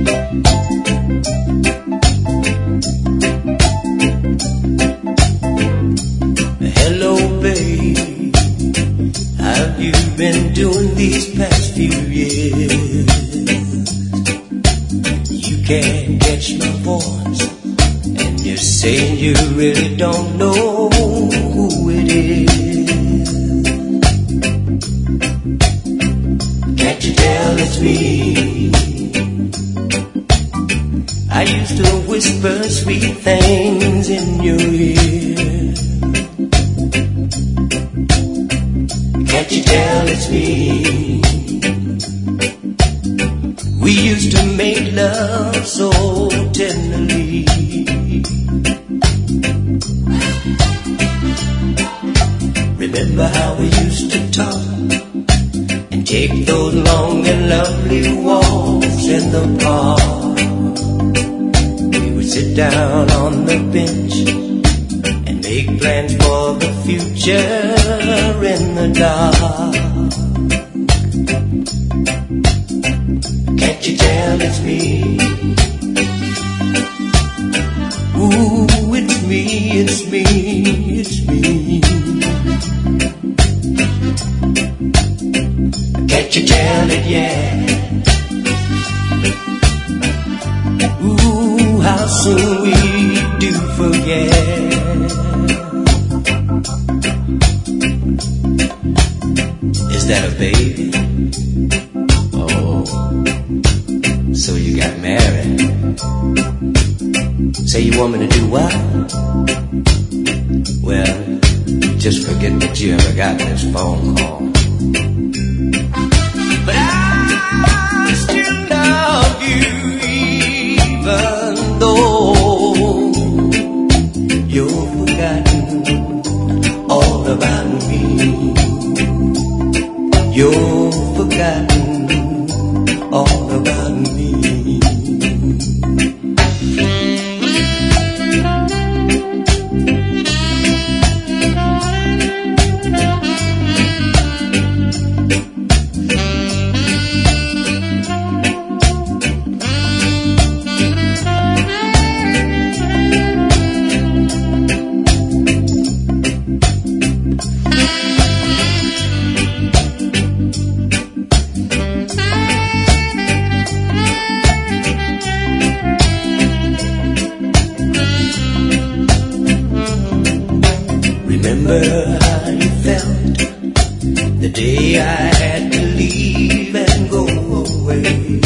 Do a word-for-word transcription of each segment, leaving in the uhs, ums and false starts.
Hello, babe. How have you been doing these past few years? You can't catch my voice, and you're saying you really don't know who it is. Can't you tell it's me? I used to whisper sweet things in your ear. Can't you tell it's me? We used to make love so tenderly. Remember how we used to talk and take those long and lovely walks in the park. We would sit down on the bench and make plans for the future in the dark. Can't you tell it's me? Ooh, it's me, it's me, it's me. Can't you tell it yet? Ooh, how soon we do forget. Is that a baby? Oh, so you got married. Say you want me to do what? Well, just forget that you ever got this phone call. But I still love you, even though you've forgotten all about me. You've forgotten all about me. Remember how you felt the day I had to leave and go away.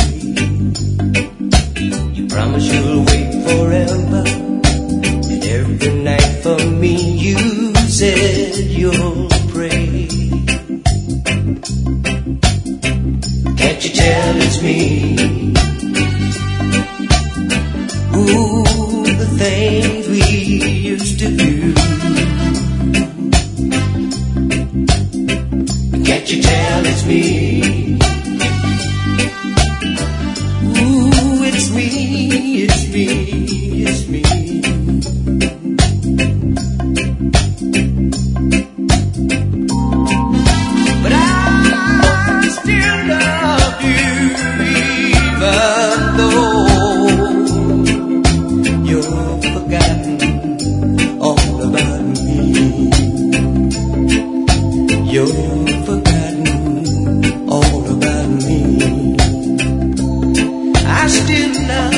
You promised you'll wait forever, and every night for me you said you'll pray. Can't you tell it's me? Ooh, the things we used to do. Can't you tell it's me? Ooh, it's me, it's me, it's me. But I still love you, even though you've forgotten all about me. You've forgotten all about me. I still love